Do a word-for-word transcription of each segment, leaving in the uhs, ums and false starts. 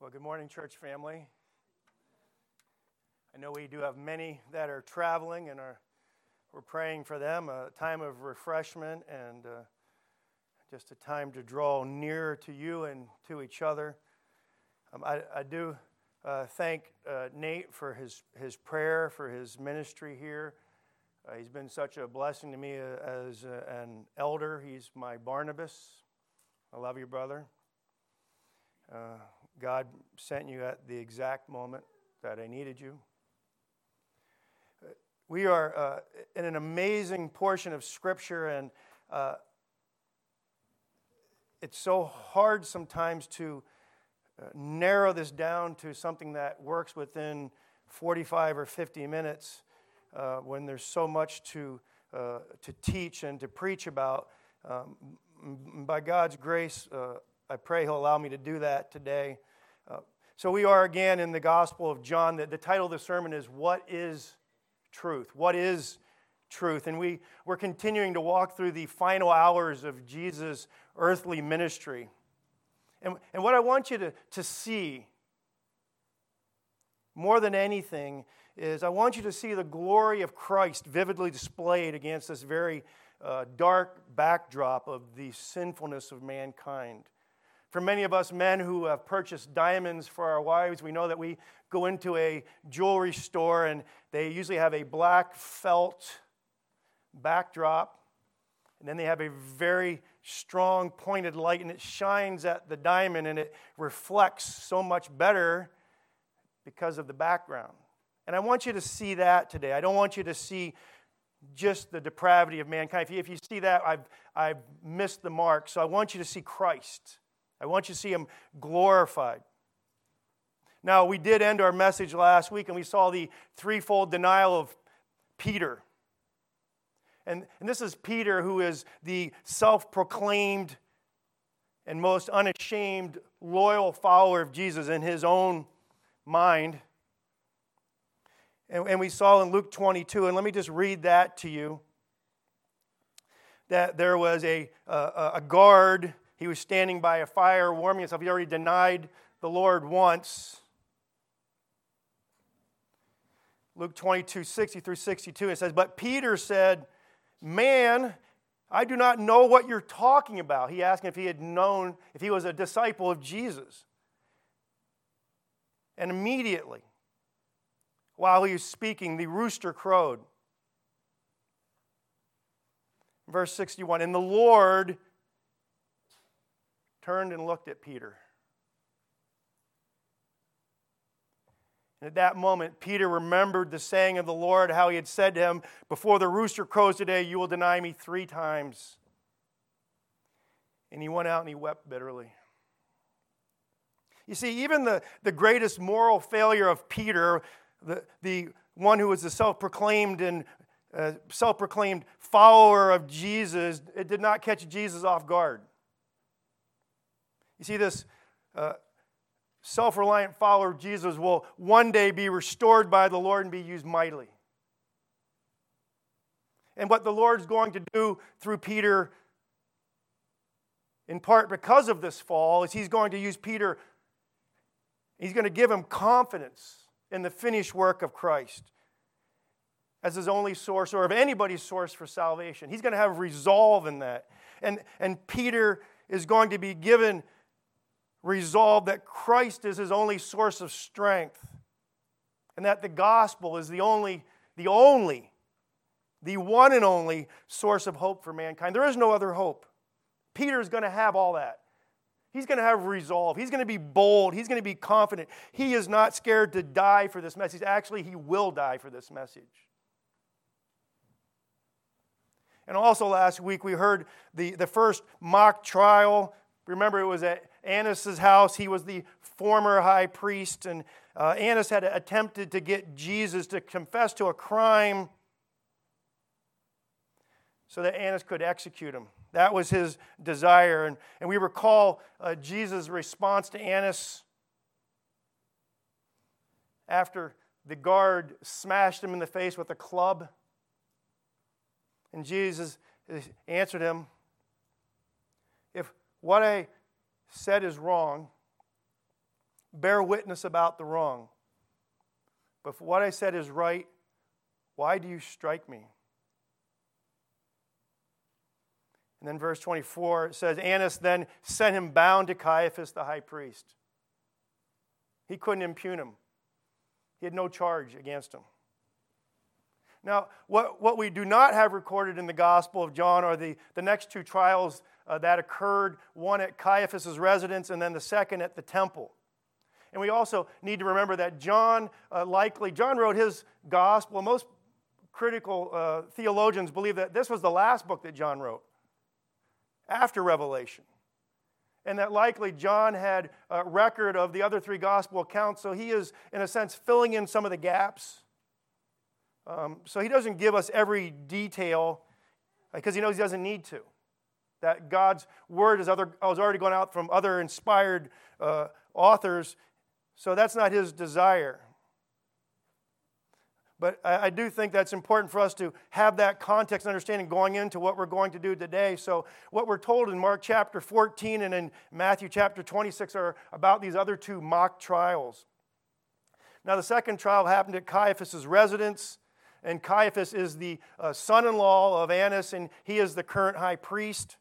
Well, good morning, church family. I know we do have many that are traveling, and are we're praying for them, a time of refreshment and uh, just a time to draw nearer to you and to each other. Um, I, I do uh, thank uh, Nate for his, his prayer, for his ministry here. Uh, he's been such a blessing to me uh, as uh, an elder. He's my Barnabas. I love you, brother. Uh, God sent you at the exact moment that I needed you. We are uh, in an amazing portion of Scripture, and uh, it's so hard sometimes to uh, narrow this down to something that works within forty-five or fifty minutes uh, when there's so much to uh, to teach and to preach about. Um, by God's grace, uh, I pray He'll allow me to do that today. Uh, so we are again in the Gospel of John. The, the title of the sermon is, What is Truth? What is truth? And we, we're continuing to walk through the final hours of Jesus' earthly ministry. And, and what I want you to, to see, more than anything, is I want you to see the glory of Christ vividly displayed against this very uh, dark backdrop of the sinfulness of mankind. For many of us men who have purchased diamonds for our wives, we know that we go into a jewelry store and they usually have a black felt backdrop, and then they have a very strong pointed light, and it shines at the diamond and it reflects so much better because of the background. And I want you to see that today. I don't want you to see just the depravity of mankind. If you, if you see that, I've, I've missed the mark. So I want you to see Christ. I want you to see Him glorified. Now, we did end our message last week, and we saw the threefold denial of Peter. And, and this is Peter, who is the self-proclaimed and most unashamed, loyal follower of Jesus in his own mind. And, and we saw in Luke twenty-two, and let me just read that to you, that there was a, a, a guard. He was standing by a fire, warming himself. He already denied the Lord once. Luke twenty-two, sixty through sixty-two, it says, But Peter said, Man, I do not know what you're talking about. He asked him if he had known, if he was a disciple of Jesus. And immediately, while he was speaking, the rooster crowed. Verse sixty-one, And the Lord turned and looked at Peter. And at that moment, Peter remembered the saying of the Lord, how He had said to him, Before the rooster crows today, you will deny me three times. And he went out and he wept bitterly. You see, even the, the greatest moral failure of Peter, the, the one who was the self-proclaimed and uh, self-proclaimed follower of Jesus, it did not catch Jesus off guard. You see, this uh, self-reliant follower of Jesus will one day be restored by the Lord and be used mightily. And what the Lord's going to do through Peter, in part because of this fall, is He's going to use Peter, He's going to give him confidence in the finished work of Christ as his only source, or of anybody's source for salvation. He's going to have resolve in that. And, and Peter is going to be given resolve that Christ is his only source of strength, and that the gospel is the only, the only, the one and only source of hope for mankind. There is no other hope. Peter is going to have all that. He's going to have resolve. He's going to be bold. He's going to be confident. He is not scared to die for this message. Actually, he will die for this message. And also last week we heard the, the first mock trial. Remember, it was at Annas' house. He was the former high priest, and uh, Annas had attempted to get Jesus to confess to a crime so that Annas could execute him. That was his desire. And, and we recall uh, Jesus' response to Annas after the guard smashed him in the face with a club. And Jesus answered him, If what I said is wrong, bear witness about the wrong. But if what I said is right, why do you strike me? And then verse twenty-four, it says, Annas then sent him bound to Caiaphas the high priest. He couldn't impugn him. He had no charge against him. Now, what, what we do not have recorded in the Gospel of John are the, the next two trials uh, that occurred, one at Caiaphas' residence and then the second at the temple. And we also need to remember that John uh, likely, John wrote his Gospel. Most critical uh, theologians believe that this was the last book that John wrote after Revelation. And that likely John had a record of the other three Gospel accounts, so he is, in a sense, filling in some of the gaps. Um, so he doesn't give us every detail because he knows he doesn't need to. That God's Word is other, has already gone out from other inspired uh, authors, so that's not his desire. But I, I do think that's important for us to have that context and understanding going into what we're going to do today. So what we're told in Mark chapter fourteen and in Matthew chapter twenty-six are about these other two mock trials. Now the second trial happened at Caiaphas' residence. And Caiaphas is the uh, son-in-law of Annas, and he is the current high priest.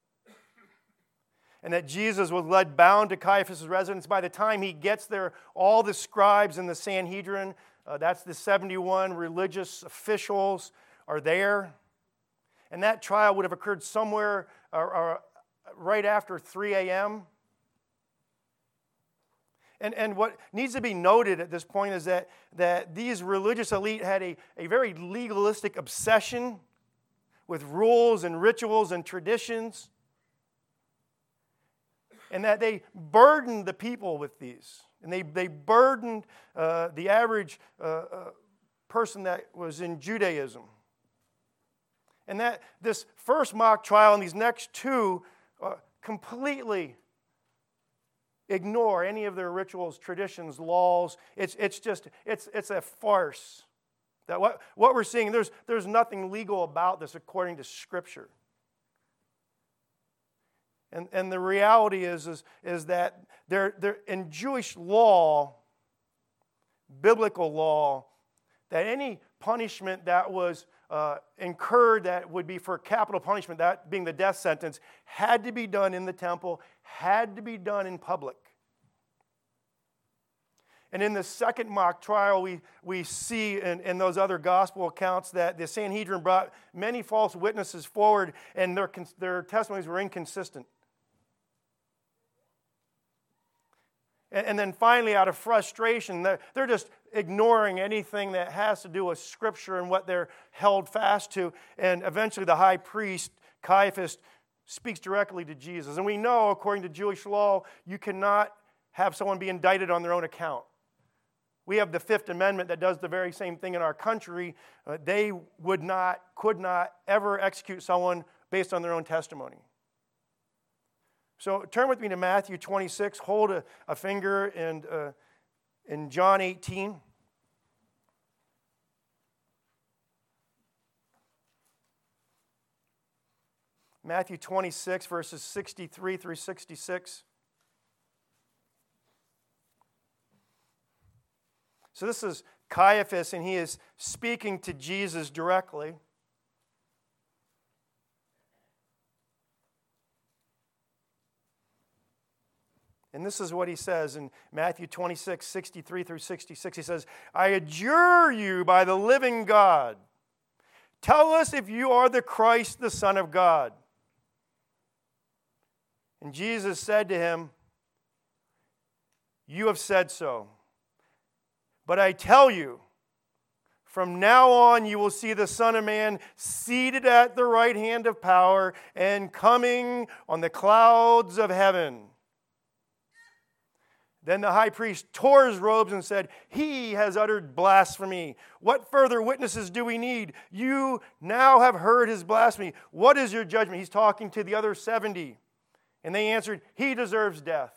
And that Jesus was led bound to Caiaphas' residence. By the time he gets there, all the scribes in the Sanhedrin, uh, that's the seventy-one religious officials, are there. And that trial would have occurred somewhere uh, uh, right after three a.m., And, and what needs to be noted at this point is that, that these religious elite had a, a very legalistic obsession with rules and rituals and traditions, and that they burdened the people with these. And they, they burdened uh, the average uh, uh, person that was in Judaism. And that this first mock trial and these next two uh, completely ignore any of their rituals, traditions, laws. It's, it's just, it's, it's a farce. That what, what we're seeing, there's, there's nothing legal about this according to Scripture. And, and the reality is, is, is that there, there, in Jewish law, biblical law, that any punishment that was uh, incurred that would be for capital punishment, that being the death sentence, had to be done in the temple, had to be done in public. And in the second mock trial, we, we see in, in those other gospel accounts that the Sanhedrin brought many false witnesses forward, and their, their testimonies were inconsistent. And, and then finally, out of frustration, they're, they're just ignoring anything that has to do with Scripture and what they're held fast to. And eventually the high priest, Caiaphas, speaks directly to Jesus. And we know, according to Jewish law, you cannot have someone be indicted on their own account. We have the Fifth Amendment that does the very same thing in our country. Uh, they would not, could not ever execute someone based on their own testimony. So turn with me to Matthew twenty-six. Hold a, a finger in, uh, in John eighteen. Matthew twenty-six, verses sixty-three through sixty-six. So this is Caiaphas, and he is speaking to Jesus directly. And this is what he says in Matthew twenty-six, sixty-three through sixty-six. He says, I adjure you by the living God, tell us if you are the Christ, the Son of God. And Jesus said to him, you have said so. But I tell you, from now on you will see the Son of Man seated at the right hand of power and coming on the clouds of heaven. Then the high priest tore his robes and said, he has uttered blasphemy. What further witnesses do we need? You now have heard his blasphemy. What is your judgment? He's talking to the other seventy. And they answered, he deserves death.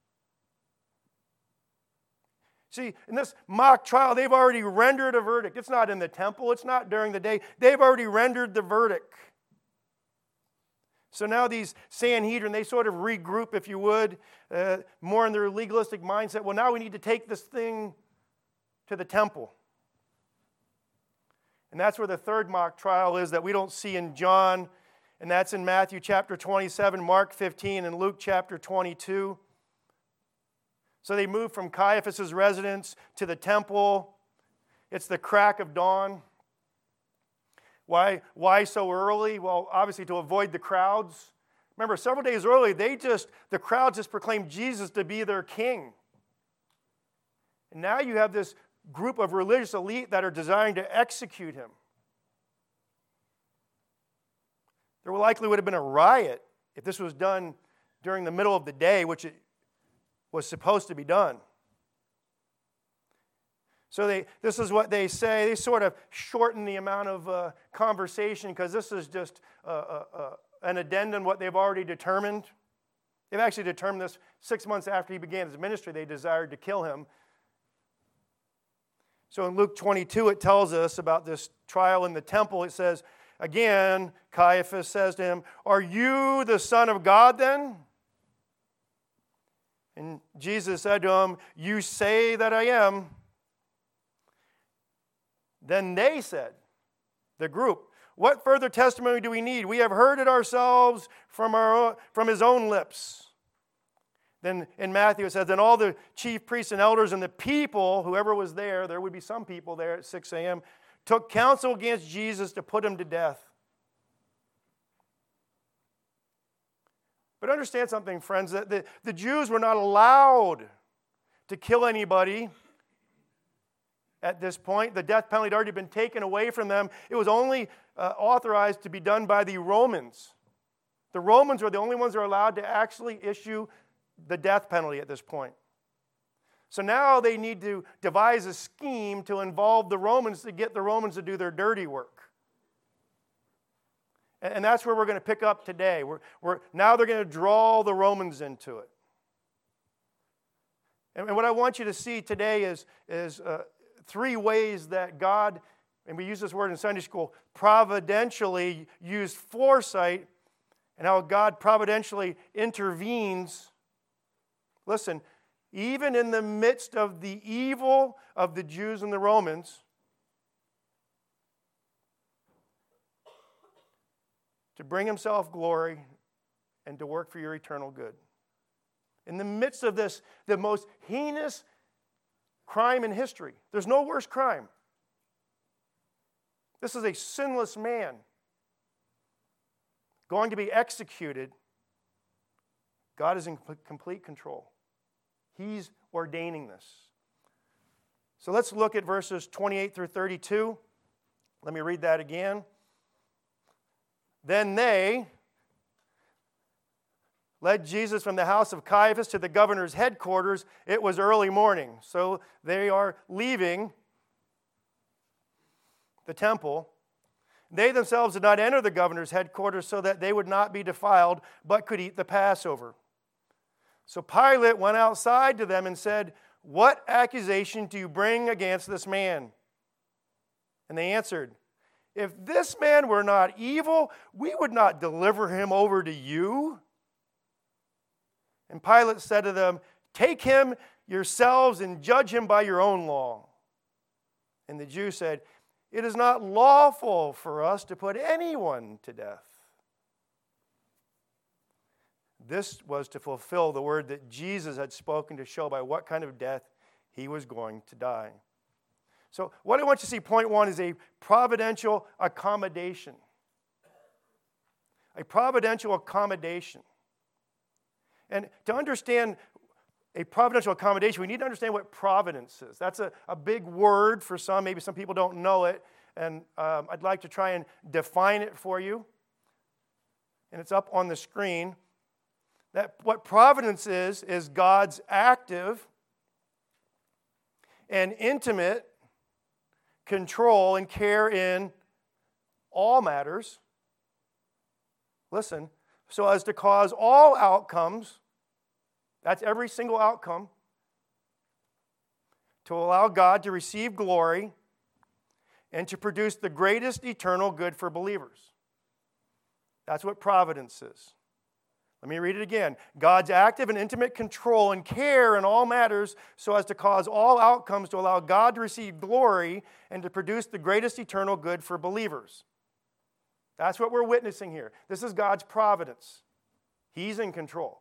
See, in this mock trial, they've already rendered a verdict. It's not in the temple. It's not during the day. They've already rendered the verdict. So now these Sanhedrin, they sort of regroup, if you would, uh, more in their legalistic mindset. Well, now we need to take this thing to the temple. And that's where the third mock trial is that we don't see in John, and that's in Matthew chapter twenty-seven, Mark fifteen, and Luke chapter twenty-two. So they move from Caiaphas' residence to the temple. It's the crack of dawn. Why, why so early? Well, obviously to avoid the crowds. Remember, several days early, they just the crowds just proclaimed Jesus to be their king. And now you have this group of religious elite that are desiring to execute him. There likely would have been a riot if this was done during the middle of the day, which it was supposed to be done. So they, this is what they say. They sort of shorten the amount of uh, conversation because this is just uh, uh, uh, an addendum what they've already determined. They've actually determined this six months after he began his ministry. They desired to kill him. So in Luke twenty-two, it tells us about this trial in the temple. It says, again, Caiaphas says to him, "Are you the Son of God then?" And Jesus said to him, "You say that I am." Then they said, the group, "What further testimony do we need? We have heard it ourselves from, our own, from his own lips." Then in Matthew it says, "Then all the chief priests and elders and the people," whoever was there, there would be some people there at six a.m., "took counsel against Jesus to put him to death." But understand something, friends, that the, the Jews were not allowed to kill anybody at this point. The death penalty had already been taken away from them. It was only uh, authorized to be done by the Romans. The Romans were the only ones that are allowed to actually issue the death penalty at this point. So now they need to devise a scheme to involve the Romans to get the Romans to do their dirty work. And, and that's where we're going to pick up today. We're, we're, now they're going to draw the Romans into it. And, and what I want you to see today is, is uh, three ways that God, and we use this word in Sunday school, providentially used foresight, and how God providentially intervenes. Listen, even in the midst of the evil of the Jews and the Romans, to bring himself glory and to work for your eternal good. In the midst of this, the most heinous crime in history. There's no worse crime. This is a sinless man going to be executed. God is in complete control. He's ordaining this. So let's look at verses twenty-eight through thirty-two. Let me read that again. "Then they led Jesus from the house of Caiaphas to the governor's headquarters. It was early morning." So they are leaving the temple. "They themselves did not enter the governor's headquarters so that they would not be defiled, but could eat the Passover. So Pilate went outside to them and said, 'What accusation do you bring against this man?' And they answered, 'If this man were not evil, we would not deliver him over to you.' And Pilate said to them, 'Take him yourselves and judge him by your own law.' And the Jews said, 'It is not lawful for us to put anyone to death.' This was to fulfill the word that Jesus had spoken to show by what kind of death he was going to die. So what I want you to see, point one, is a providential accommodation. A providential accommodation. And to understand a providential accommodation, we need to understand what providence is. That's a, a big word for some. Maybe some people don't know it. And um, I'd like to try and define it for you. And it's up on the screen. That what providence is, is God's active and intimate control and care in all matters. Listen, so as to cause all outcomes, that's every single outcome, to allow God to receive glory and to produce the greatest eternal good for believers. That's what providence is. Let me read it again. God's active and intimate control and care in all matters so as to cause all outcomes to allow God to receive glory and to produce the greatest eternal good for believers. That's what we're witnessing here. This is God's providence. He's in control.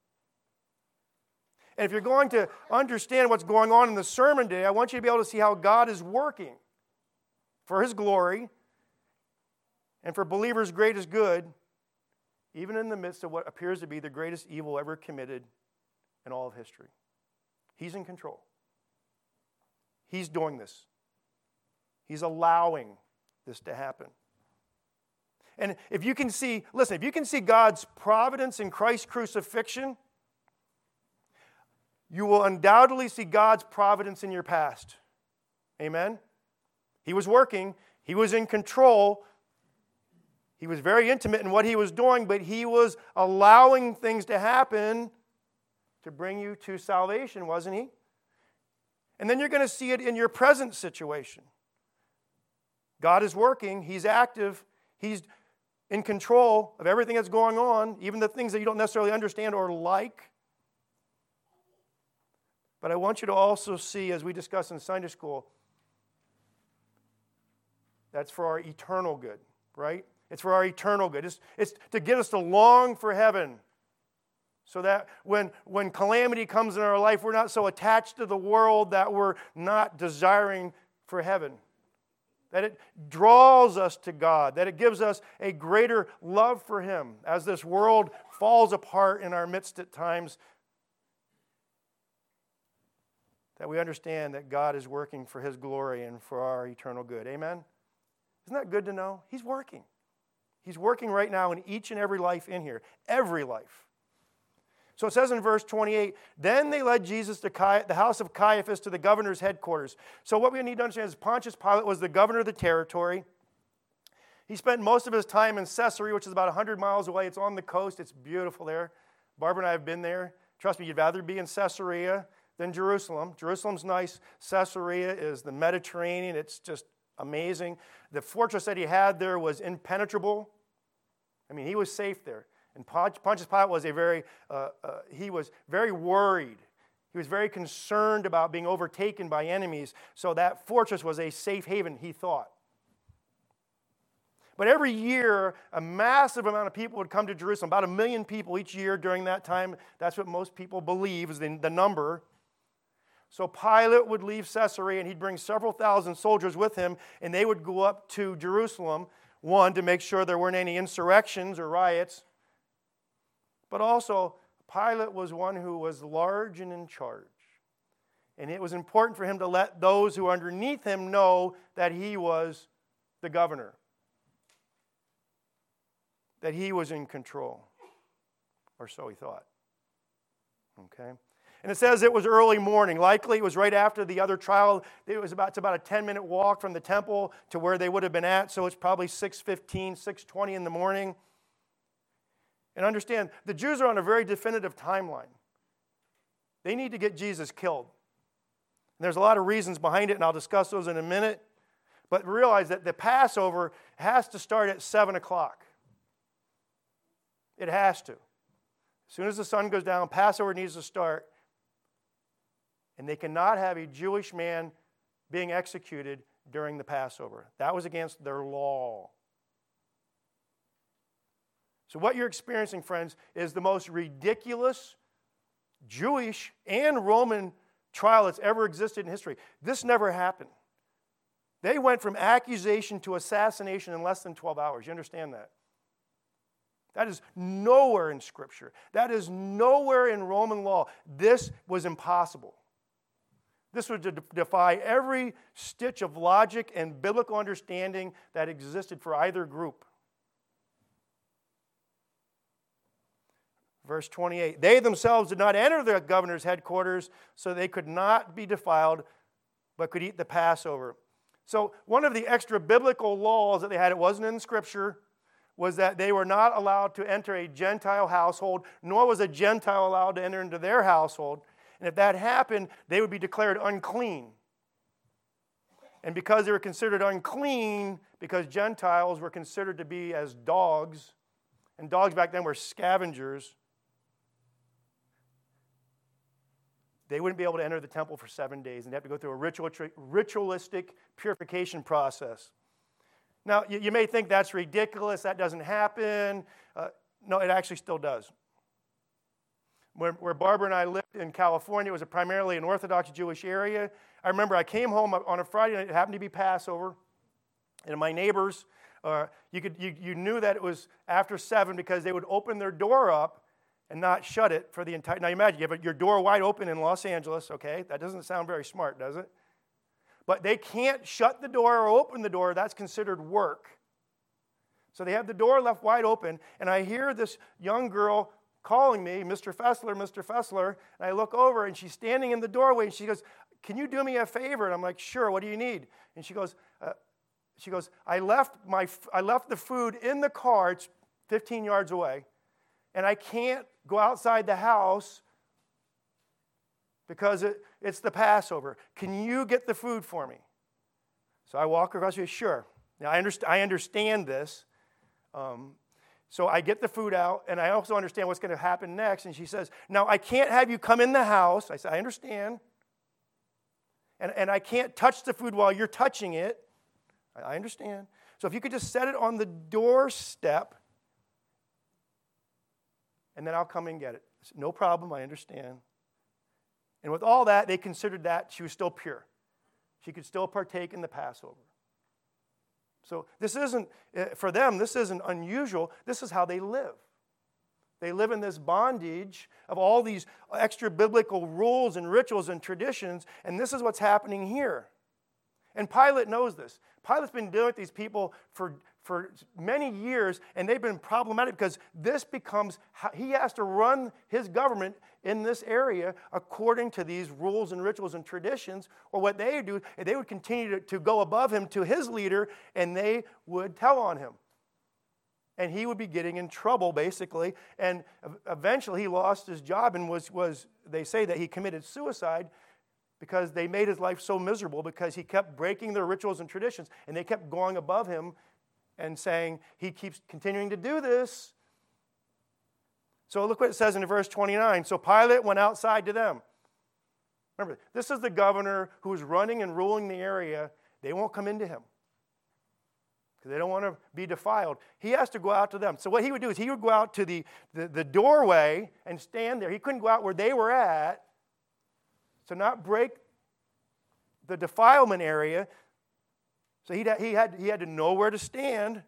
And if you're going to understand what's going on in the sermon today, I want you to be able to see how God is working for His glory and for believers' greatest good, even in the midst of what appears to be the greatest evil ever committed in all of history. He's in control. He's doing this. He's allowing this to happen. And if you can see, listen, if you can see God's providence in Christ's crucifixion, you will undoubtedly see God's providence in your past. Amen? He was working. He was in control. He was very intimate in what He was doing, but He was allowing things to happen to bring you to salvation, wasn't He? And then you're going to see it in your present situation. God is working. He's active. He's in control of everything that's going on, even the things that you don't necessarily understand or like. But I want you to also see, as we discussed in Sunday school, that's for our eternal good, right? It's for our eternal good. It's, it's to get us to long for heaven so that when, when calamity comes in our life, we're not so attached to the world that we're not desiring for heaven. That it draws us to God, that it gives us a greater love for Him as this world falls apart in our midst at times, that we understand that God is working for His glory and for our eternal good. Amen? Isn't that good to know? He's working. He's working right now in each and every life in here. Every life. So it says in verse twenty-eight, then they led Jesus to Cai- the house of Caiaphas to the governor's headquarters. So what we need to understand is Pontius Pilate was the governor of the territory. He spent most of his time in Caesarea, which is about one hundred miles away. It's on the coast. It's beautiful there. Barbara and I have been there. Trust me, you'd rather be in Caesarea than Jerusalem. Jerusalem's nice. Caesarea is the Mediterranean. It's just amazing. The fortress that he had there was impenetrable. I mean, he was safe there. And Pontius Pilate was a very, uh, uh, he was very worried. He was very concerned about being overtaken by enemies. So that fortress was a safe haven, he thought. But every year, a massive amount of people would come to Jerusalem. About a million people each year during that time. That's what most people believe is the, the number. So Pilate would leave Caesarea, and he'd bring several thousand soldiers with him, and they would go up to Jerusalem, one, to make sure there weren't any insurrections or riots. But also, Pilate was one who was large and in charge. And it was important for him to let those who were underneath him know that he was the governor, that he was in control, or so he thought. Okay? And it says it was early morning. Likely it was right after the other trial. It was about, it's about a ten-minute walk from the temple to where they would have been at, so it's probably six fifteen, six twenty in the morning. And understand, the Jews are on a very definitive timeline. They need to get Jesus killed. And there's a lot of reasons behind it, and I'll discuss those in a minute. But realize that the Passover has to start at seven o'clock. It has to. As soon as the sun goes down, Passover needs to start. And they cannot have a Jewish man being executed during the Passover. That was against their law. So what you're experiencing, friends, is the most ridiculous Jewish and Roman trial that's ever existed in history. This never happened. They went from accusation to assassination in less than twelve hours. You understand that? That is nowhere in Scripture. That is nowhere in Roman law. This was impossible. This would de- defy every stitch of logic and biblical understanding that existed for either group. Verse twenty-eight, they themselves did not enter the governor's headquarters, so they could not be defiled, but could eat the Passover. So one of the extra biblical laws that they had, it wasn't in Scripture, was that they were not allowed to enter a Gentile household, nor was a Gentile allowed to enter into their household. And if that happened, they would be declared unclean. And because they were considered unclean, because Gentiles were considered to be as dogs, and dogs back then were scavengers, they wouldn't be able to enter the temple for seven days, and they have to go through a ritual, ritualistic purification process. Now, you, you may think that's ridiculous, that doesn't happen. Uh, no, it actually still does. Where, where Barbara and I lived in California, it was a primarily an Orthodox Jewish area. I remember I came home on a Friday night, it happened to be Passover, and my neighbors, uh, you, could, you, you knew that it was after seven because they would open their door up and not shut it for the entire... Now, imagine, you have your door wide open in Los Angeles, okay? That doesn't sound very smart, does it? But they can't shut the door or open the door. That's considered work. So they have the door left wide open, and I hear this young girl calling me, Mister Fessler, Mister Fessler, and I look over, and she's standing in the doorway, and she goes, can you do me a favor? And I'm like, sure, what do you need? And she goes, uh, she goes, I left my, I left the food in the car, it's fifteen yards away, and I can't go outside the house because it, it's the Passover. Can you get the food for me? So I walk across the street, sure. Now, I, underst- I understand this. Um, so I get the food out, and I also understand what's going to happen next. And she says, now, I can't have you come in the house. I said, I understand. And, and I can't touch the food while you're touching it. I, I understand. So if you could just set it on the doorstep, and then I'll come and get it. I said, no problem, I understand. And with all that, they considered that she was still pure. She could still partake in the Passover. So this isn't, for them, this isn't unusual. This is how they live. They live in this bondage of all these extra biblical rules and rituals and traditions, and this is what's happening here. And Pilate knows this. Pilate's been dealing with these people for, for many years, and they've been problematic because this becomes, he has to run his government in this area according to these rules and rituals and traditions, or what they do, they would continue to, to go above him to his leader, and they would tell on him. And he would be getting in trouble, basically, and eventually he lost his job and was, was they say that he committed suicide because they made his life so miserable because he kept breaking their rituals and traditions, and they kept going above him and saying, he keeps continuing to do this. So look what it says in verse twenty-nine. So Pilate went outside to them. Remember, this is the governor who is running and ruling the area. They won't come into him because they don't want to be defiled. He has to go out to them. So what he would do is he would go out to the, the, the doorway and stand there. He couldn't go out where they were at, to not break the defilement area. So he he had, he had to know where to stand.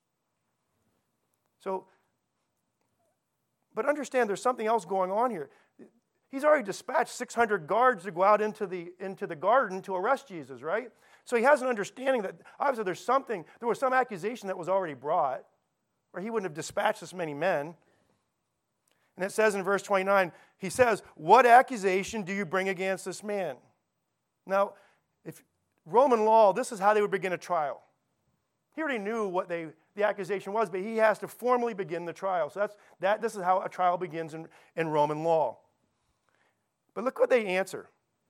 So, but understand there's something else going on here. He's already dispatched six hundred guards to go out into the, into the garden to arrest Jesus, right? So he has an understanding that obviously there's something, there was some accusation that was already brought, or he wouldn't have dispatched this many men. And it says in verse twenty-nine, he says, what accusation do you bring against this man? Now, if Roman law, this is how they would begin a trial. He already knew what they, the accusation was, but he has to formally begin the trial. So that's, that, this is how a trial begins in, in Roman law. But look what they answer.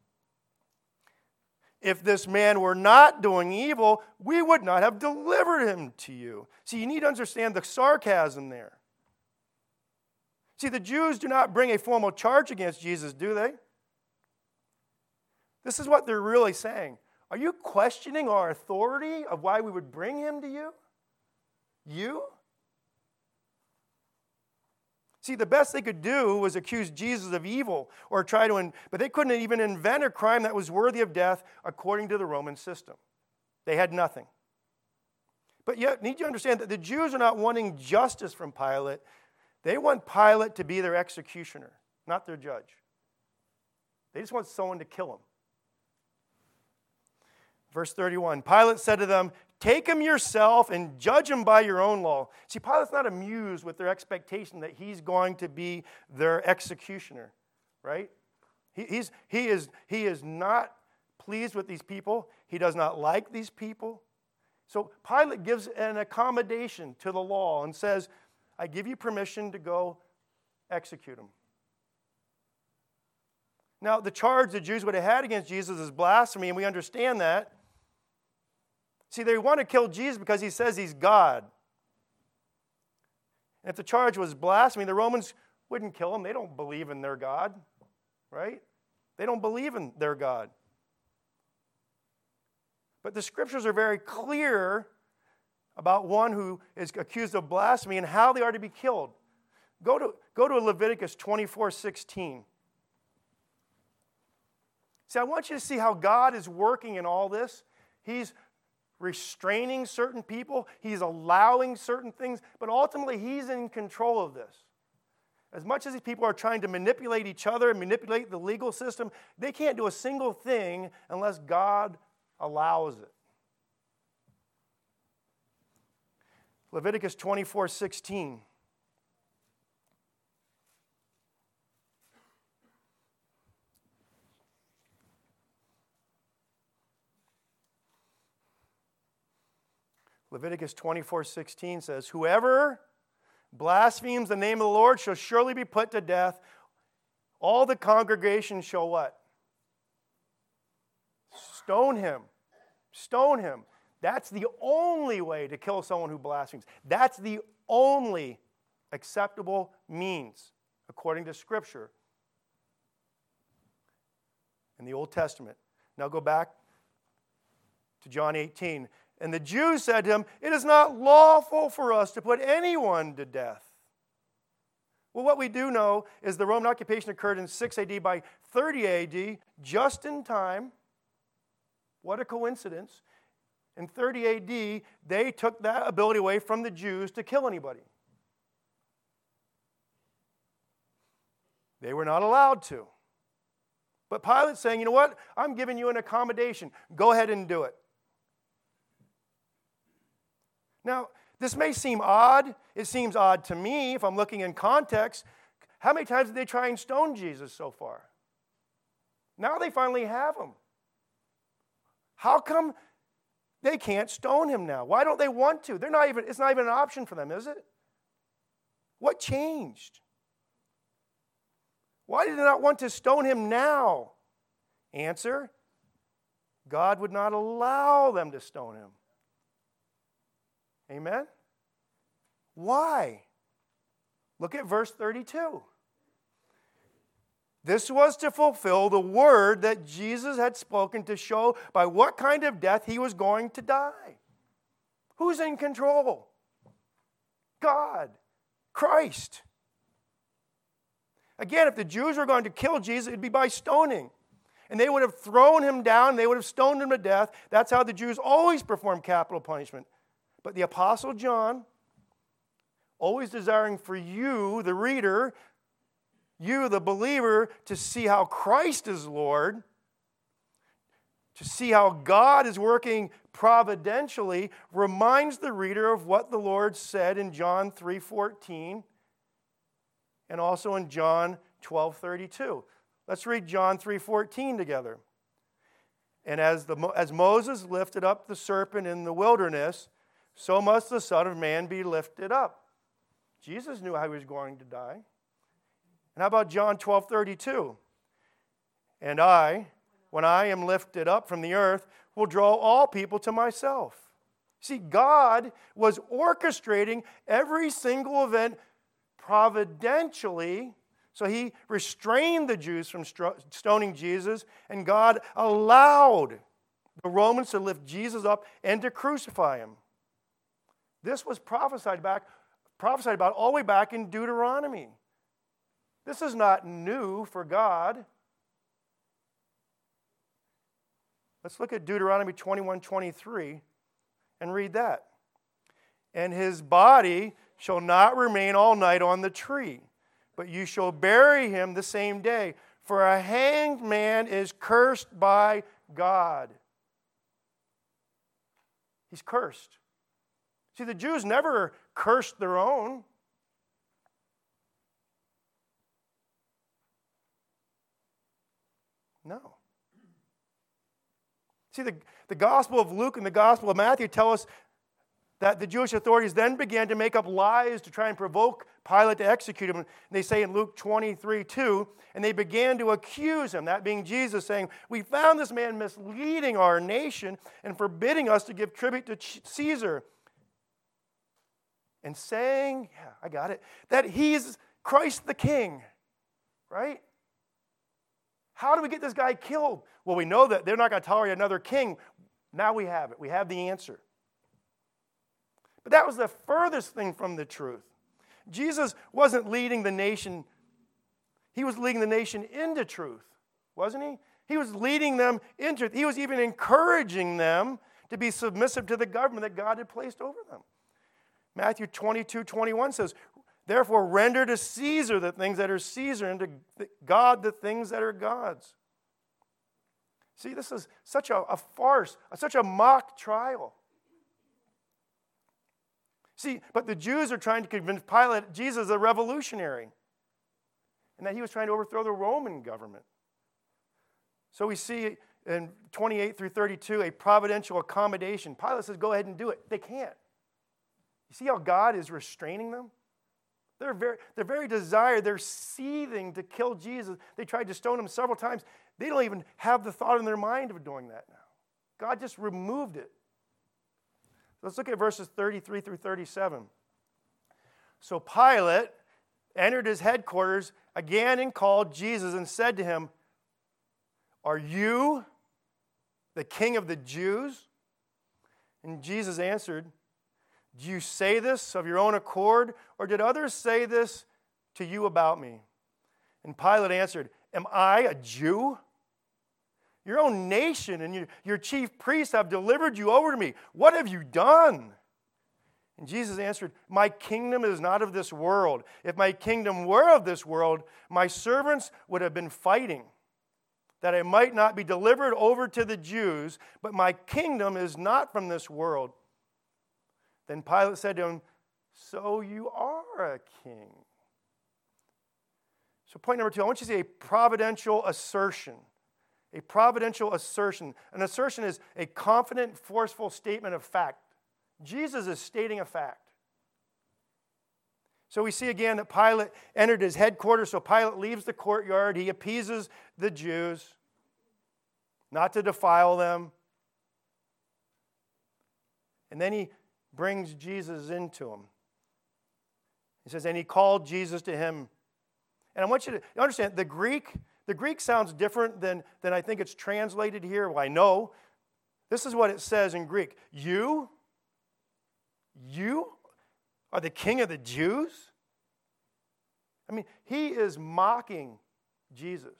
If this man were not doing evil, we would not have delivered him to you. See, you need to understand the sarcasm there. See, the Jews do not bring a formal charge against Jesus, do they? This is what they're really saying. Are you questioning our authority of why we would bring him to you? You? See, the best they could do was accuse Jesus of evil or try to, in, but they couldn't even invent a crime that was worthy of death according to the Roman system. They had nothing. But yet, need you understand that the Jews are not wanting justice from Pilate. They want Pilate to be their executioner, not their judge. They just want someone to kill him. Verse thirty-one, Pilate said to them, take him yourself and judge him by your own law. See, Pilate's not amused with their expectation that he's going to be their executioner, right? He, he's, he, is, he is not pleased with these people. He does not like these people. So Pilate gives an accommodation to the law and says, I give you permission to go execute him. Now, the charge the Jews would have had against Jesus is blasphemy, and we understand that. See, they want to kill Jesus because he says he's God. And if the charge was blasphemy, the Romans wouldn't kill him. They don't believe in their God, right? They don't believe in their God. But the scriptures are very clear about one who is accused of blasphemy and how they are to be killed. Go to, go to Leviticus twenty-four sixteen. See, I want you to see how God is working in all this. He's restraining certain people. He's allowing certain things. But ultimately, He's in control of this. As much as these people are trying to manipulate each other and manipulate the legal system, they can't do a single thing unless God allows it. Leviticus twenty-four sixteen. Leviticus twenty-four sixteen says, whoever blasphemes the name of the Lord shall surely be put to death. All the congregation shall what? Stone him. Stone him. That's the only way to kill someone who blasphemes. That's the only acceptable means, according to Scripture in the Old Testament. Now go back to John eighteen. And the Jews said to him, it is not lawful for us to put anyone to death. Well, what we do know is the Roman occupation occurred in six A D. By thirty A D, just in time, what a coincidence, in thirty A D, they took that ability away from the Jews to kill anybody. They were not allowed to. But Pilate's saying, you know what? I'm giving you an accommodation. Go ahead and do it. Now, this may seem odd. It seems odd to me if I'm looking in context. How many times did they try and stone Jesus so far? Now they finally have him. How come they can't stone him now? Why don't they want to? They're not even, it's not even an option for them, is it? What changed? Why did they not want to stone him now? Answer, God would not allow them to stone him. Amen? Why? Look at verse thirty-two. This was to fulfill the word that Jesus had spoken to show by what kind of death he was going to die. Who's in control? God. Christ. Again, if the Jews were going to kill Jesus, it would be by stoning. And they would have thrown him down, they would have stoned him to death. That's how the Jews always perform capital punishment. But the Apostle John, always desiring for you, the reader, you, the believer, to see how Christ is Lord, to see how God is working providentially, reminds the reader of what the Lord said in John three fourteen and also in John twelve thirty-two. Let's read John three fourteen together. And as, the, as Moses lifted up the serpent in the wilderness, so must the Son of Man be lifted up. Jesus knew how he was going to die. And how about John twelve thirty-two? And I, when I am lifted up from the earth, will draw all people to myself. See, God was orchestrating every single event providentially. So he restrained the Jews from stoning Jesus, and God allowed the Romans to lift Jesus up and to crucify him. This was prophesied back, prophesied about all the way back in Deuteronomy. This is not new for God. Let's look at Deuteronomy twenty-one twenty-three and read that. And his body shall not remain all night on the tree, but you shall bury him the same day. For a hanged man is cursed by God. He's cursed. See, the Jews never cursed their own. No. See, the, the Gospel of Luke and the Gospel of Matthew tell us that the Jewish authorities then began to make up lies to try and provoke Pilate to execute him. And they say in Luke twenty-three two, and they began to accuse him, that being Jesus, saying, we found this man misleading our nation and forbidding us to give tribute to Caesar. and saying, yeah, I got it, that he's Christ the King, right? How do we get this guy killed? Well, we know that they're not going to tolerate another king. Now we have it. We have the answer. But that was the furthest thing from the truth. Jesus wasn't leading the nation. He was leading the nation into truth, wasn't he? He was leading them into it. He was even encouraging them to be submissive to the government that God had placed over them. Matthew twenty-two, twenty-one says, therefore render to Caesar the things that are Caesar, and to God the things that are God's. See, this is such a, a farce, such a mock trial. See, but the Jews are trying to convince Pilate Jesus is a revolutionary and that he was trying to overthrow the Roman government. So we see in twenty-eight through thirty-two a providential accommodation. Pilate says, go ahead and do it. They can't. You see how God is restraining them? They're very, they're very desired. They're seething to kill Jesus. They tried to stone him several times. They don't even have the thought in their mind of doing that now. God just removed it. Let's look at verses thirty-three through thirty-seven. So Pilate entered his headquarters again and called Jesus and said to him, are you the king of the Jews? And Jesus answered, do you say this of your own accord, or did others say this to you about me? And Pilate answered, am I a Jew? Your own nation and your, your chief priests have delivered you over to me. What have you done? And Jesus answered, my kingdom is not of this world. If my kingdom were of this world, my servants would have been fighting, that I might not be delivered over to the Jews, but my kingdom is not from this world. Then Pilate said to him, so you are a king. So point number two, I want you to see a providential assertion. A providential assertion. An assertion is a confident, forceful statement of fact. Jesus is stating a fact. So we see again that Pilate entered his headquarters. So Pilate leaves the courtyard. He appeases the Jews, not to defile them. And then he brings Jesus into him. He says, and he called Jesus to him. And I want you to understand, the Greek, the Greek sounds different than, than I think it's translated here. Well, I know. This is what it says in Greek. You, you are the king of the Jews? I mean, he is mocking Jesus.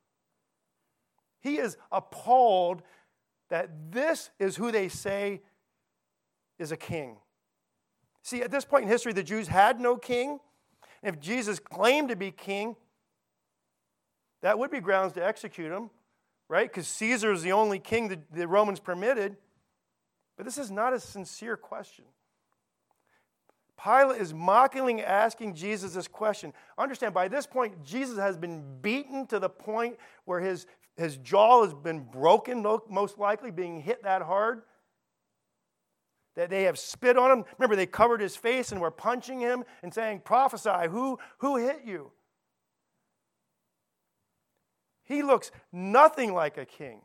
He is appalled that this is who they say is a king. See, at this point in history, the Jews had no king. If Jesus claimed to be king, that would be grounds to execute him, right? Because Caesar is the only king that the Romans permitted. But this is not a sincere question. Pilate is mockingly asking Jesus this question. Understand, by this point, Jesus has been beaten to the point where his, his jaw has been broken, most likely being hit that hard. That they have spit on him. Remember, they covered his face and were punching him and saying, prophesy, who, who hit you? He looks nothing like a king.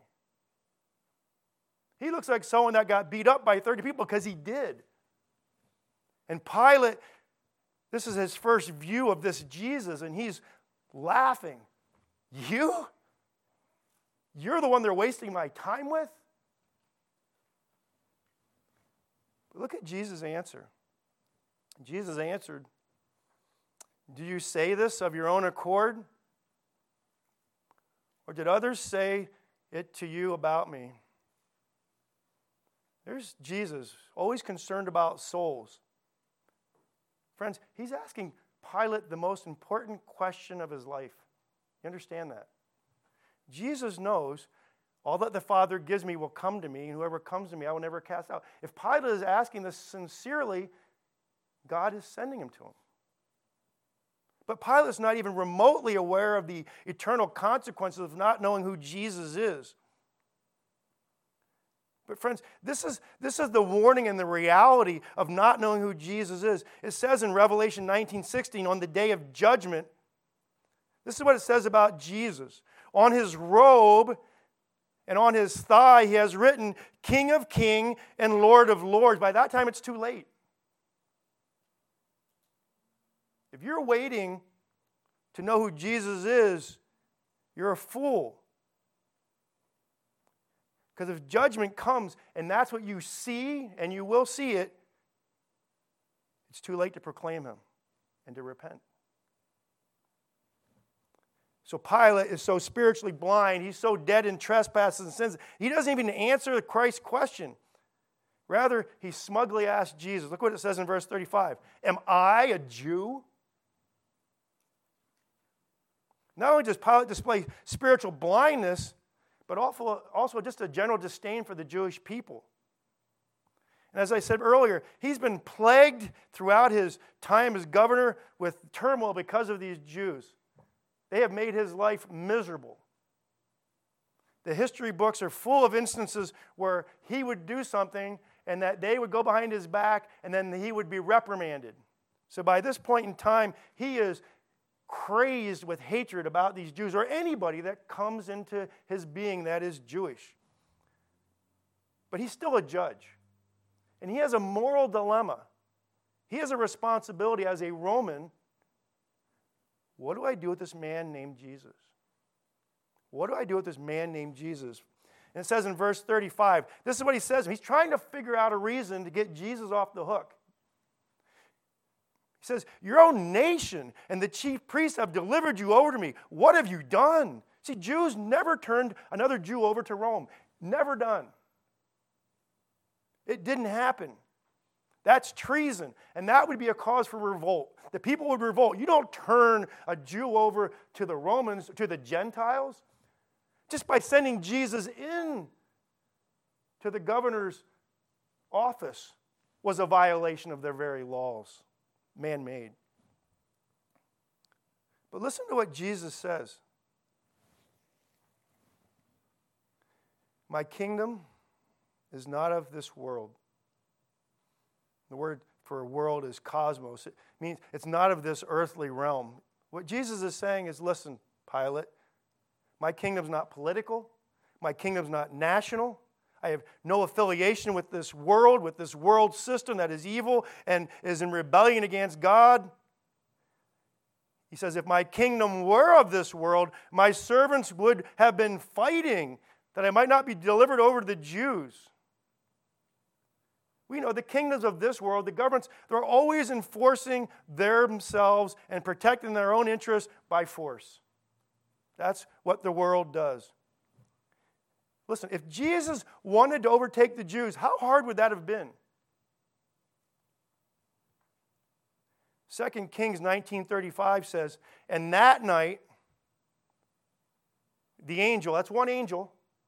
He looks like someone that got beat up by thirty people, because he did. And Pilate, this is his first view of this Jesus, and he's laughing. You? You're the one they're wasting my time with? But look at Jesus' answer. Jesus answered, do you say this of your own accord? Or did others say it to you about me? There's Jesus, always concerned about souls. Friends, he's asking Pilate the most important question of his life. You understand that? Jesus knows all that the Father gives me will come to me, and whoever comes to me I will never cast out. If Pilate is asking this sincerely, God is sending him to him. But Pilate's not even remotely aware of the eternal consequences of not knowing who Jesus is. But friends, this is, this is the warning and the reality of not knowing who Jesus is. It says in Revelation nineteen sixteen, on the day of judgment, this is what it says about Jesus. On his robe and on his thigh he has written, King of Kings and Lord of Lords. By that time it's too late. If you're waiting to know who Jesus is, you're a fool. Because if judgment comes and that's what you see, and you will see it, it's too late to proclaim him and to repent. So Pilate is so spiritually blind, he's so dead in trespasses and sins, he doesn't even answer Christ's question. Rather, he smugly asks Jesus, look what it says in verse thirty-five, am I a Jew? Not only does Pilate display spiritual blindness, but also, also just a general disdain for the Jewish people. And as I said earlier, he's been plagued throughout his time as governor with turmoil because of these Jews. They have made his life miserable. The history books are full of instances where he would do something and that they would go behind his back and then he would be reprimanded. So by this point in time, he is crazed with hatred about these Jews or anybody that comes into his being that is Jewish. But he's still a judge. And he has a moral dilemma. He has a responsibility as a Roman. What do I do with this man named Jesus? What do I do with this man named Jesus? And it says in verse thirty-five, this is what he says. He's trying to figure out a reason to get Jesus off the hook. He says, your own nation and the chief priests have delivered you over to me. What have you done? See, Jews never turned another Jew over to Rome. Never done. It didn't happen. That's treason. And that would be a cause for revolt. The people would revolt. You don't turn a Jew over to the Romans, to the Gentiles. Just by sending Jesus in to the governor's office was a violation of their very laws, man-made. But listen to what Jesus says. My kingdom is not of this world. The word for world is cosmos. It means it's not of this earthly realm. What Jesus is saying is, listen, Pilate, my kingdom's not political. My kingdom's not national. I have no affiliation with this world, with this world system that is evil and is in rebellion against God. He says, if my kingdom were of this world, my servants would have been fighting that I might not be delivered over to the Jews. We know the kingdoms of this world, the governments, they're always enforcing themselves and protecting their own interests by force. That's what the world does. Listen, if Jesus wanted to overtake the Jews, how hard would that have been? Second Kings nineteen thirty-five says, and that night, the angel, that's one angel,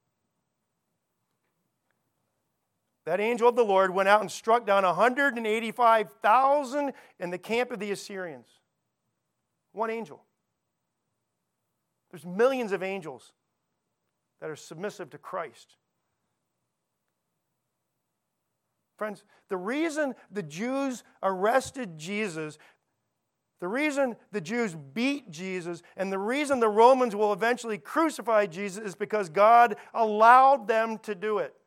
that angel of the Lord went out and struck down one hundred eighty-five thousand in the camp of the Assyrians. One angel. There's millions of angels that are submissive to Christ. Friends, the reason the Jews arrested Jesus, the reason the Jews beat Jesus, and the reason the Romans will eventually crucify Jesus is because God allowed them to do it.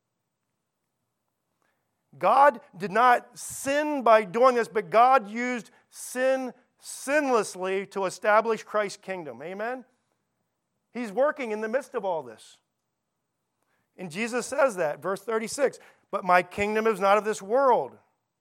God did not sin by doing this, but God used sin sinlessly to establish Christ's kingdom. Amen? He's working in the midst of all this. And Jesus says that, verse thirty-six, but my kingdom is not of this world.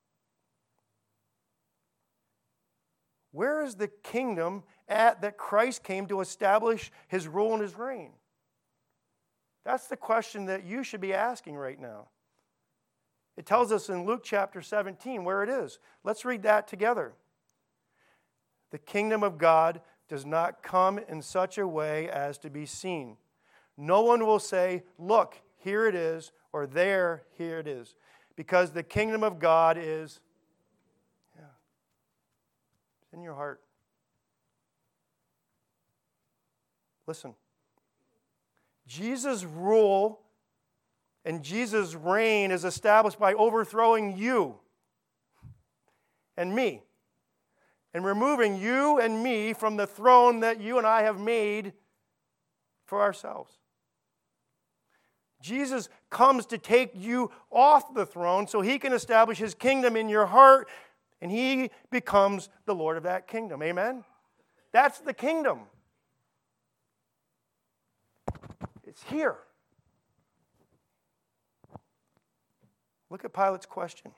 Where is the kingdom at that Christ came to establish his rule and his reign? That's the question that you should be asking right now. It tells us in Luke chapter seventeen where it is. Let's read that together. The kingdom of God does not come in such a way as to be seen. No one will say, look, here it is, or there, here it is. Because the kingdom of God is yeah, it's in your heart. Listen. Jesus' rule and Jesus' reign is established by overthrowing you and me and removing you and me from the throne that you and I have made for ourselves. Jesus comes to take you off the throne so he can establish his kingdom in your heart and he becomes the Lord of that kingdom. Amen? That's the kingdom. It's here. Look at Pilate's question.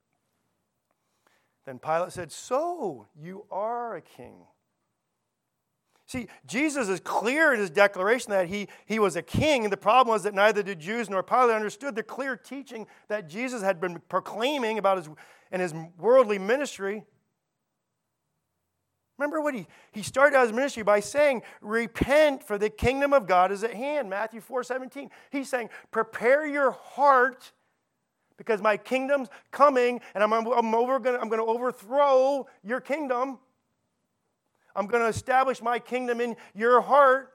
Then Pilate said, "So you are a king." See, Jesus is clear in his declaration that he, he was a king. And the problem was that neither the Jews nor Pilate understood the clear teaching that Jesus had been proclaiming about his in his worldly ministry. Remember what he, he started out his ministry by saying, "Repent, for the kingdom of God is at hand." Matthew four seventeen. He's saying, prepare your heart, because my kingdom's coming, and I'm, I'm, over gonna, I'm going to overthrow your kingdom. I'm going to establish my kingdom in your heart.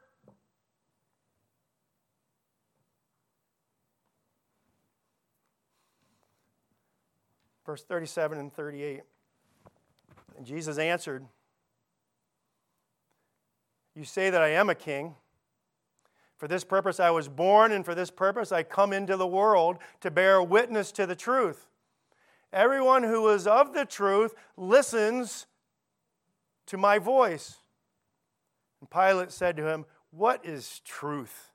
Verse thirty-seven and thirty-eight. And Jesus answered, "You say that I am a king. For this purpose I was born, and for this purpose I come into the world, to bear witness to the truth. Everyone who is of the truth listens to my voice." And Pilate said to him, "What is truth?"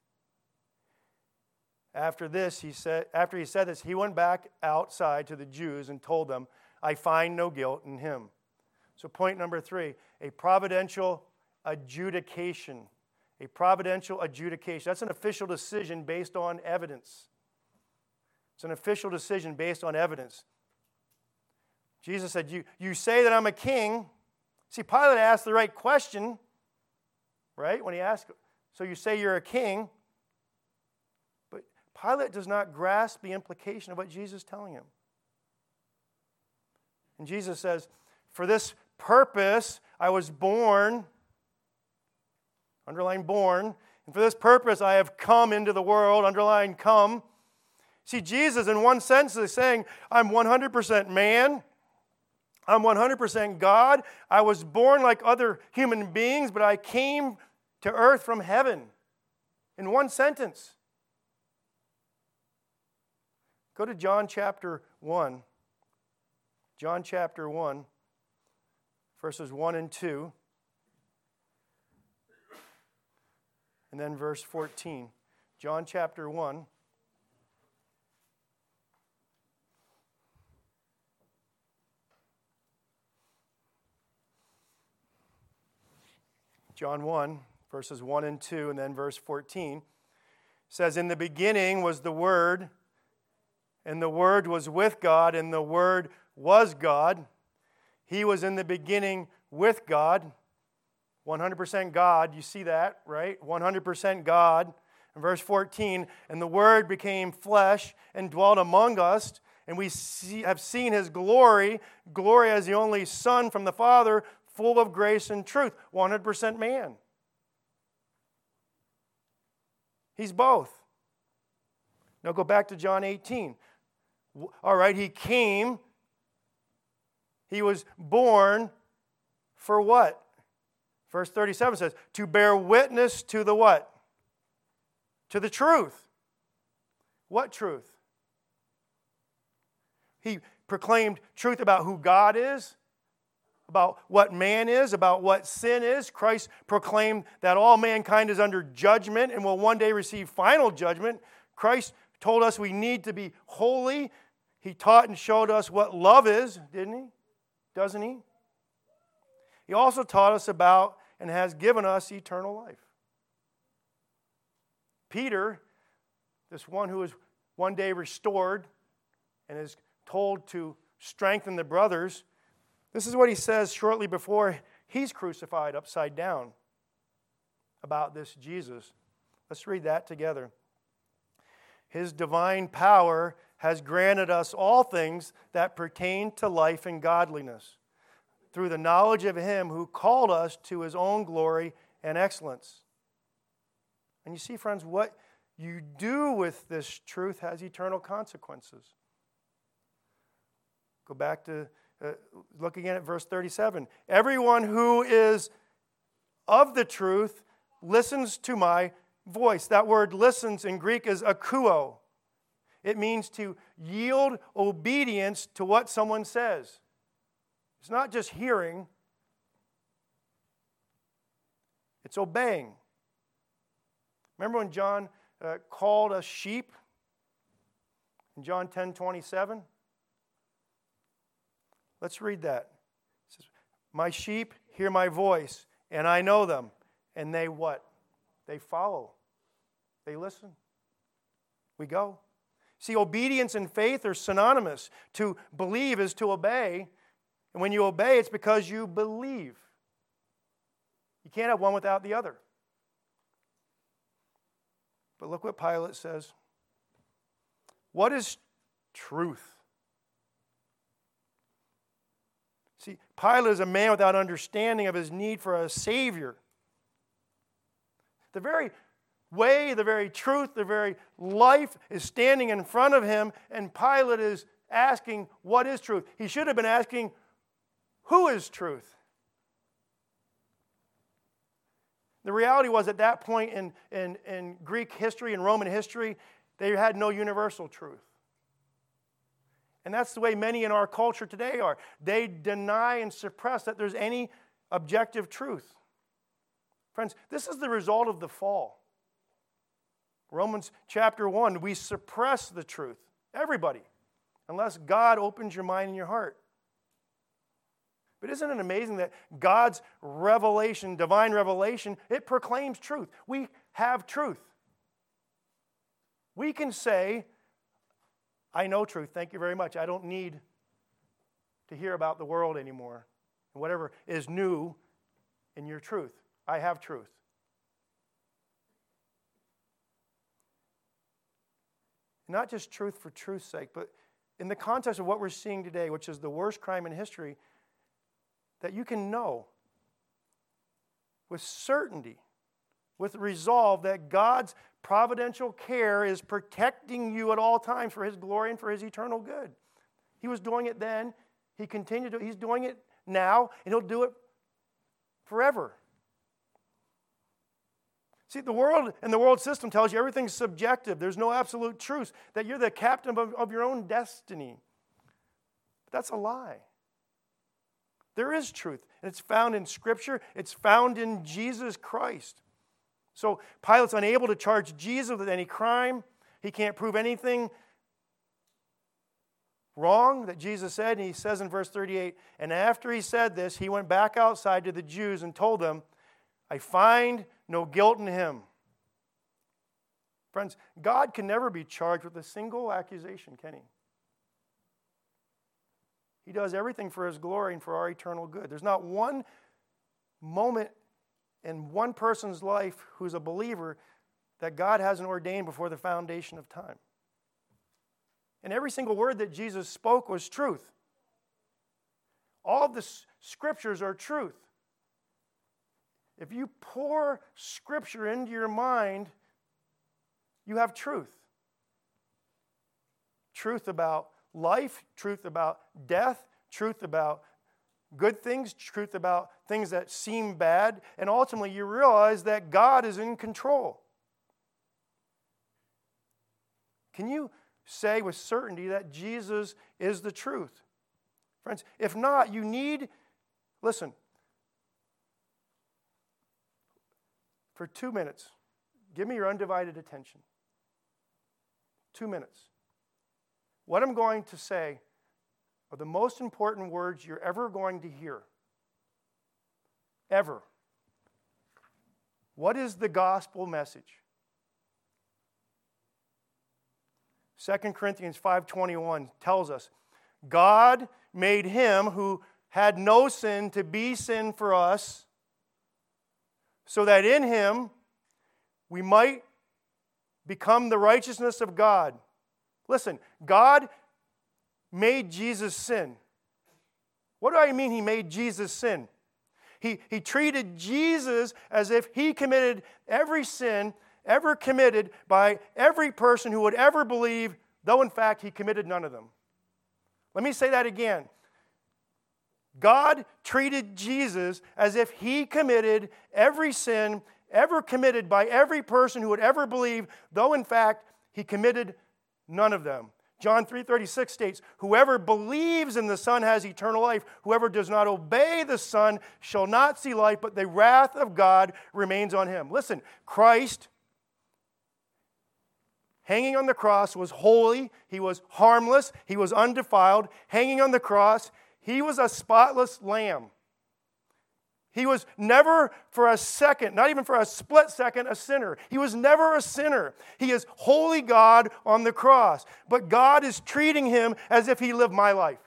After this, he said, after he said this, he went back outside to the Jews and told them, "I find no guilt in him." So point number three, a providential adjudication. A providential adjudication. That's an official decision based on evidence. It's an official decision based on evidence. Jesus said, you, you say that I'm a king. See, Pilate asked the right question, right? When he asked, so you say you're a king. But Pilate does not grasp the implication of what Jesus is telling him. And Jesus says, "For this purpose I was born," underline born, "and for this purpose I have come into the world," underline come. See, Jesus in one sense is saying, I'm one hundred percent man, I'm one hundred percent God, I was born like other human beings, but I came to earth from heaven. In one sentence. Go to John chapter one. John chapter one, verses one and two. And then verse fourteen. John chapter one. John one, verses one and two, and then verse fourteen says, "In the beginning was the Word, and the Word was with God, and the Word was God. He was in the beginning with God." one hundred percent God, you see that, right? one hundred percent God. In verse fourteen, "And the Word became flesh and dwelt among us, and we see, have seen His glory, glory as the only Son from the Father, full of grace and truth." one hundred percent man. He's both. Now go back to John eighteen. All right, He came. He was born for what? Verse thirty-seven says, to bear witness to the what? To the truth. What truth? He proclaimed truth about who God is, about what man is, about what sin is. Christ proclaimed that all mankind is under judgment and will one day receive final judgment. Christ told us we need to be holy. He taught and showed us what love is, didn't he? Doesn't he? He also taught us about and has given us eternal life. Peter, this one who is one day restored and is told to strengthen the brothers, this is what he says shortly before he's crucified upside down about this Jesus. Let's read that together. "His divine power has granted us all things that pertain to life and godliness, through the knowledge of Him who called us to His own glory and excellence." And you see, friends, what you do with this truth has eternal consequences. Go back to uh, look again at verse thirty-seven. "Everyone who is of the truth listens to my voice." That word listens in Greek is akouo. It means to yield obedience to what someone says. It's not just hearing, it's obeying. Remember when John uh, called us sheep in John ten twenty-seven? Let's read that. It says, my sheep hear my voice, and I know them. And they what? They follow. They listen. We go. See, obedience and faith are synonymous. To believe is to obey. And when you obey, it's because you believe. You can't have one without the other. But look what Pilate says. What is truth? See, Pilate is a man without understanding of his need for a Savior. The very way, the very truth, the very life is standing in front of him, and Pilate is asking, what is truth? He should have been asking, who is truth? The reality was at that point in, in, in Greek history and Roman history, they had no universal truth. And that's the way many in our culture today are. They deny and suppress that there's any objective truth. Friends, this is the result of the fall. Romans chapter one, we suppress the truth. Everybody. Unless God opens your mind and your heart. But isn't it amazing that God's revelation, divine revelation, it proclaims truth. We have truth. We can say, I know truth, thank you very much. I don't need to hear about the world anymore. And whatever is new in your truth. I have truth. Not just truth for truth's sake, but in the context of what we're seeing today, which is the worst crime in history, that you can know with certainty, with resolve, that God's providential care is protecting you at all times for His glory and for His eternal good. He was doing it then. He continued to, He's doing it now, and He'll do it forever. See, the world and the world system tells you everything's subjective. There's no absolute truth, that you're the captain of, of your own destiny. But that's a lie. There is truth, and it's found in Scripture. It's found in Jesus Christ. So Pilate's unable to charge Jesus with any crime. He can't prove anything wrong that Jesus said. And he says in verse thirty-eight, and after he said this, he went back outside to the Jews and told them, I find no guilt in him. Friends, God can never be charged with a single accusation, can He? He does everything for His glory and for our eternal good. There's not one moment in one person's life who's a believer that God hasn't ordained before the foundation of time. And every single word that Jesus spoke was truth. All of the Scriptures are truth. If you pour Scripture into your mind, you have truth. Truth about life, truth about death, truth about good things, truth about things that seem bad, and ultimately you realize that God is in control. Can you say with certainty that Jesus is the truth? Friends, if not, you need, listen, for two minutes, give me your undivided attention. Two minutes. What I'm going to say are the most important words you're ever going to hear. Ever. What is the gospel message? Second Corinthians five twenty-one tells us, God made Him who had no sin to be sin for us, so that in Him we might become the righteousness of God. Listen, God made Jesus sin. What do I mean He made Jesus sin? He, he treated Jesus as if He committed every sin ever committed by every person who would ever believe, though in fact He committed none of them. Let me say that again. God treated Jesus as if He committed every sin ever committed by every person who would ever believe, though in fact He committed none of them. John three thirty-six states, whoever believes in the Son has eternal life. Whoever does not obey the Son shall not see life, but the wrath of God remains on him. Listen, Christ, hanging on the cross, was holy. He was harmless. He was undefiled. Hanging on the cross, he was a spotless lamb. He was never for a second, not even for a split second, a sinner. He was never a sinner. He is holy God on the cross. But God is treating him as if he lived my life.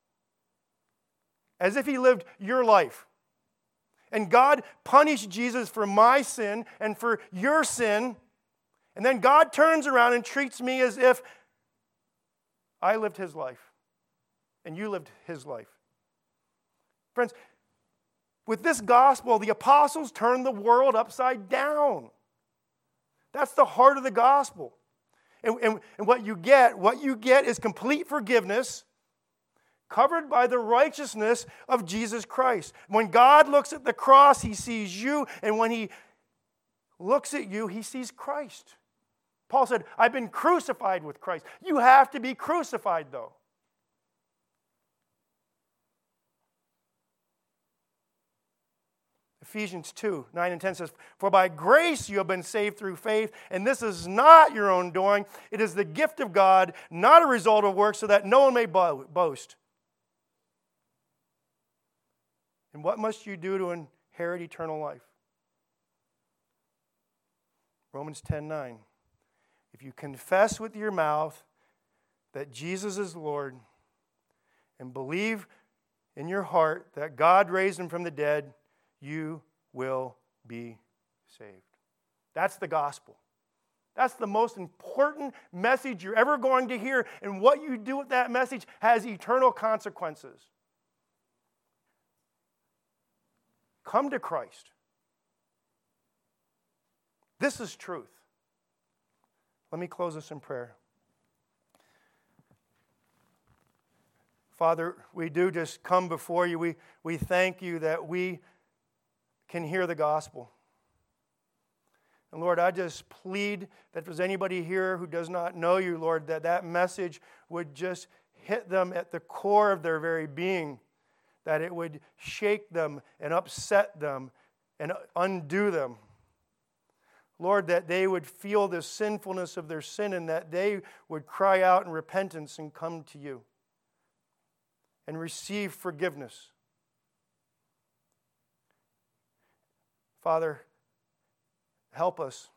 As if he lived your life. And God punished Jesus for my sin and for your sin. And then God turns around and treats me as if I lived his life. And you lived his life. Friends, with this gospel, the apostles turned the world upside down. That's the heart of the gospel. And, and, and what you get, what you get is complete forgiveness covered by the righteousness of Jesus Christ. When God looks at the cross, he sees you. And when he looks at you, he sees Christ. Paul said, I've been crucified with Christ. You have to be crucified, though. Ephesians two, nine and ten says, for by grace you have been saved through faith, and this is not your own doing. It is the gift of God, not a result of works, so that no one may boast. And what must you do to inherit eternal life? Romans ten, nine. If you confess with your mouth that Jesus is Lord and believe in your heart that God raised him from the dead, you will be saved. That's the gospel. That's the most important message you're ever going to hear, and what you do with that message has eternal consequences. Come to Christ. This is truth. Let me close this in prayer. Father, we do just come before you. We, we thank you that we can hear the gospel. And Lord, I just plead that if there's anybody here who does not know you, Lord, that that message would just hit them at the core of their very being, that it would shake them and upset them and undo them. Lord, that they would feel the sinfulness of their sin and that they would cry out in repentance and come to you and receive forgiveness. Father, help us.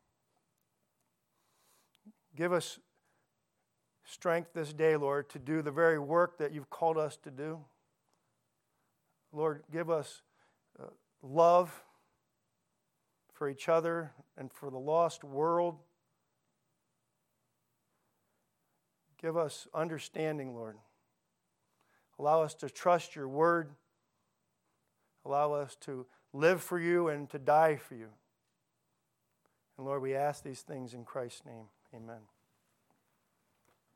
Give us strength this day, Lord, to do the very work that you've called us to do. Lord, give us uh, love for each other and for the lost world. Give us understanding, Lord. Allow us to trust your word. Allow us to live for you and to die for you. And Lord, we ask these things in Christ's name. Amen.